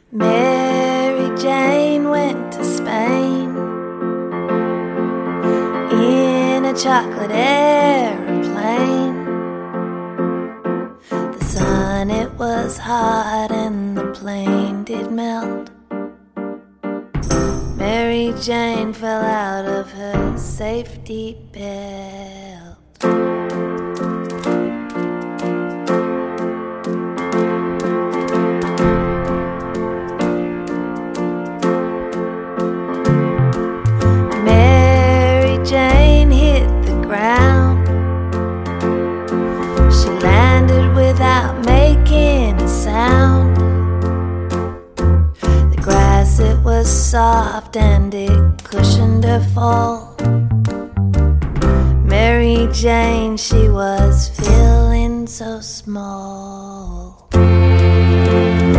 Mary Jane went to Spain in a chocolate aeroplane. The sun, it was hot and the plane did melt. Mary Jane fell out of her safety belt. Mary Jane hit the ground. She landed without making a sound. The grass, it was soft and it cushioned her fall. Mary Jane, she was feeling so small.